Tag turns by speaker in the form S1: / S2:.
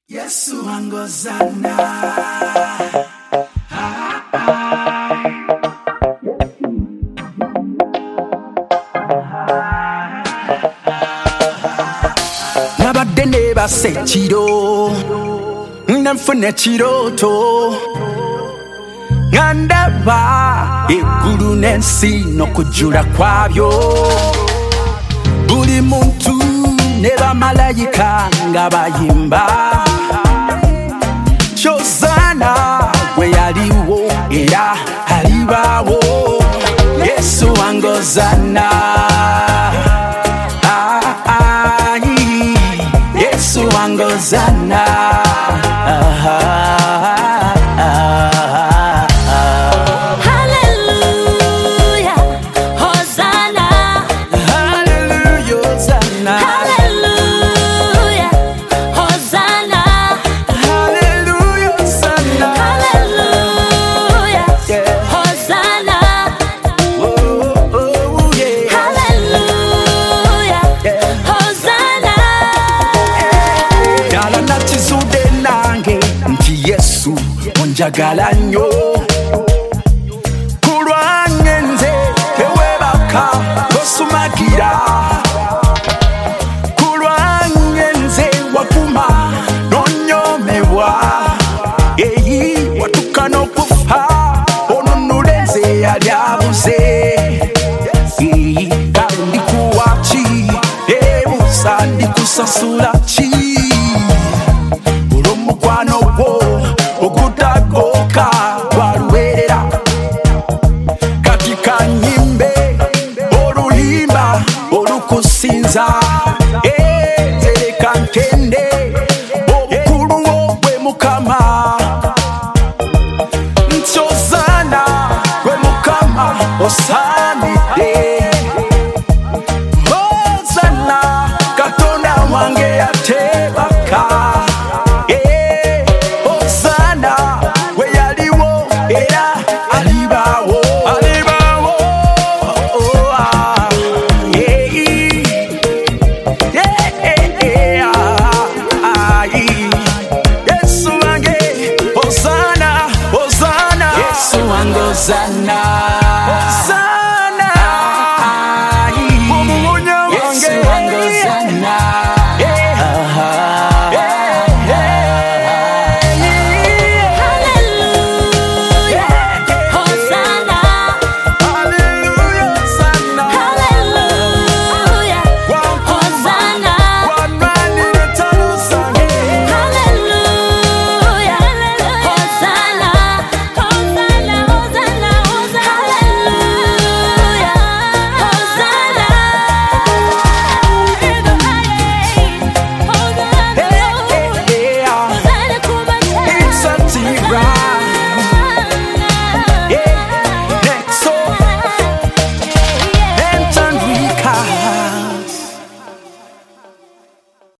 S1: Yesu angozana. Nabadde nebase ekiro nenfuna ekiroto nga ndaba eggulu n'ensi n'okujjula kwabyo, buli muntu ne bamalayika nga bayimba ky'ozaana gwe yaliwo era alibaawo. Yesu angozana, Yesu angozana.
S2: Hallelujah, Hosanna.
S1: Hallelujah, Hosanna.
S2: Hallelujah, Hosanna.
S1: Hallelujah, Hosanna.
S2: Hallelujah, Hosanna.
S1: Oh, oh, yeah.
S2: Hallelujah, Hosanna.
S1: Dala nakizudde nange nti Yesu onjagala nnyo, kulwange nze tewebaka tosumagira, kulwange nze wakuma nonyomebwa, eyi watuka n'okufa onunule nze yali abuze. Kale ndikuwa ki ebuusa ndikusasula